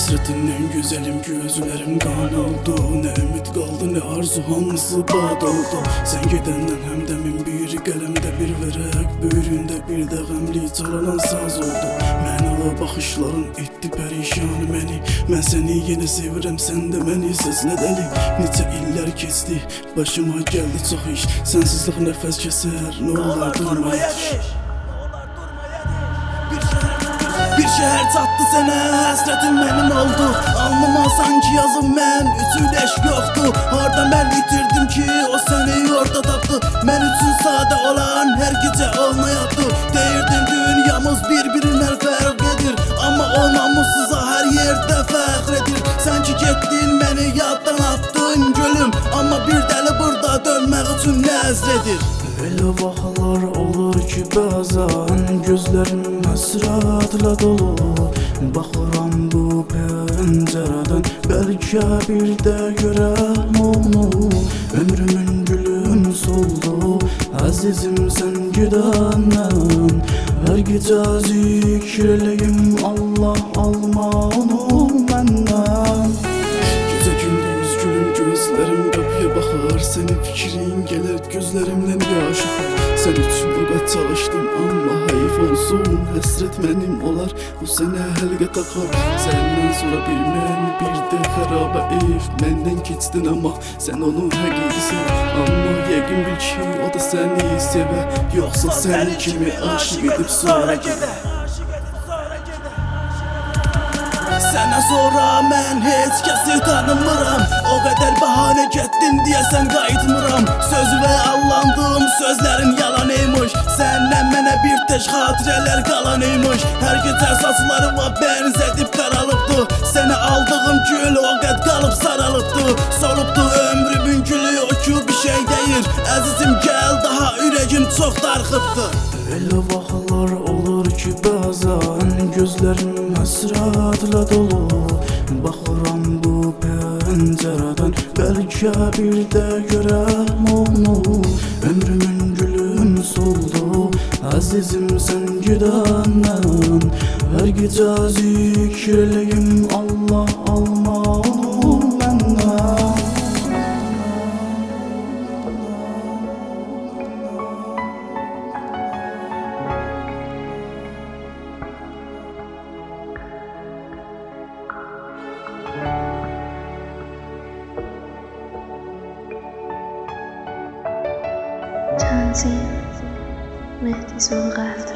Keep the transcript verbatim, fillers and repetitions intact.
Həsrətindən gözəlim gözlərim qan oldu. Nə ümid qaldı, nə arzu, hamısı bad oldu. Sən gedəndən həmdəmin bir qələmdə bir vərəq, böyründə bir də qəmli çalanan saz oldu. Mənalı baxışların etdi pərişanı məni. Mən səni yenə sevirəm, sən də məni səslə dəli. Neçə illər keçdi, başıma gəldi çox iş. Sənsizlik nəfəs kəsər, nə olar durma yetiş. Bir şəhər çatdı sənə, həsrətin mənim oldu. Alnıma sanki yazım mən, üçün eşq yoxdu. Harda mən itirdim ki, o səni orada tapdı. Mən üçün sadə olan hər gecə olmayabdı. Deyirdin dünyamız bir-birindən fərq edir, amma o namussuza hər yerdə fəxr edir. Sən ki getdin, məni yaddan atdın gülüm, amma bir dəli burada dönmək üçün nəzr edir. Elə vaxtlar olur ki bəzən gözlərim həsrətlə dolu. Baxıram bu pəncərədən, bəlkə bir də görəm onu. Ömrümün gülüm soldu, əzizim sən gedəndən. Hər gecə zikr eləyim, Allah alma onu məndən. Gecə gündüz gülüm gözlərim qapıya baxar, sənin fikrin gələr gözlərimdən yaş axar. Sən üçün o qədər çalışdım, amma heyf olsun, həsrət mənim olar, bu sənə həlqə taxar. Səndən sonra bir mən, bir də xarabə ev. Məndən keçdin, amma sən onun həqiqisin. Amma yəqin bil ki, o da səni sevə, yoxsa sənin kimi aşıq edib sonra gedər. Sənə sonra mən heç kəsi tanımıram. O qədər bəhanə getdin deyəsən qayıtmıram. Sözüvə allandım, sözlərin yalan imiş. Səndən mənə bir tək xatirələr qalan imiş. Hər gecə saçlarıma bənzədib qaralıbdı. Sənə aldığım gül o qəd qalıb saralıbdı. Solubdu ömrümün gülü, o ki bir şey deyir. Əzizim gəl, daha ürəyim çox darxıbdı. Elə vaxtlar olur ki bəzən gözlərim həsrətlə dolu. Baxıram bu pəncərədən, bəlkə bir də görəm onu. Ömrümün gülüm soldu, əzizim sən gedəndən. Hər gecə zikr eləyim, Allah alma onu məndən. تنظیم مهدی ذوالقفل.